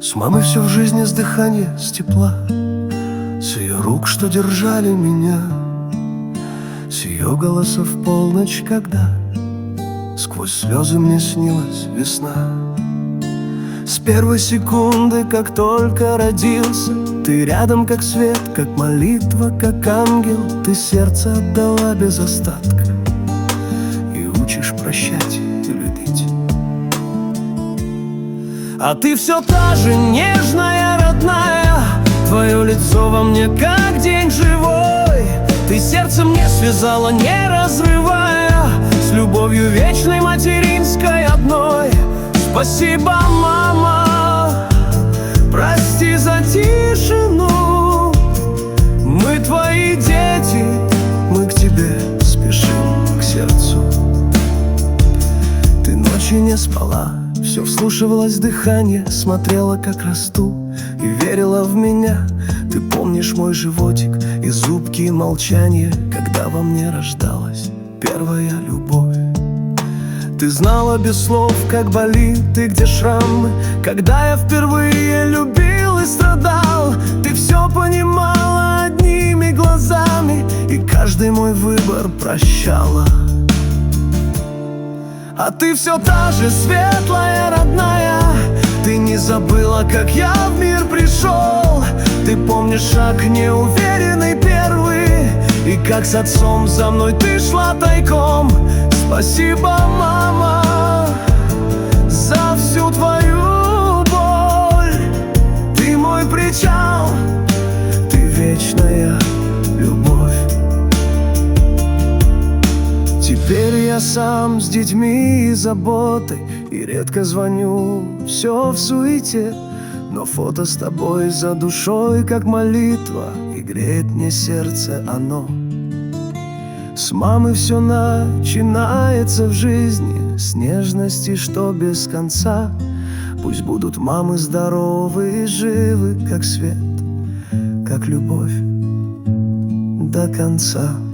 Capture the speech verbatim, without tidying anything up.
С мамой все в жизни с дыхания, с тепла, с ее рук, что держали меня, с ее голоса в полночь, когда сквозь слезы мне снилась весна. С первой секунды, как только родился, ты рядом, как свет, как молитва, как ангел. Ты сердце отдала без остатка и учишь прощать и любить. А ты все та же нежная, родная, твое лицо во мне как день живой. Ты сердце мне связала, не разрывая, с любовью вечной, материнской одной. Спасибо, мама, прости за тишину. Мы твои дети, мы к тебе спешим, к сердцу. Ты ночи не спала, все вслушивалась в дыхание, смотрела, как расту, и верила в меня. Ты помнишь мой животик и зубки, и молчание, когда во мне рождалась первая любовь. Ты знала без слов, как болит и где шрамы, когда я впервые любил и страдал. Ты все понимала одними глазами и каждый мой выбор прощала. А ты все та же светлая, родная, ты не забыла, как я в мир пришел. Ты помнишь шаг неуверенный первый, и как с отцом за мной ты шла тайком. Спасибо, мама, за всю твою боль. Ты мой причал, ты вечная любовь. Теперь я сам с детьми и заботой, и редко звоню, все в суете. Но фото с тобой за душой, как молитва, и греет мне сердце оно. С мамы все начинается в жизни, с нежности, что без конца. Пусть будут мамы здоровы и живы, как свет, как любовь до конца.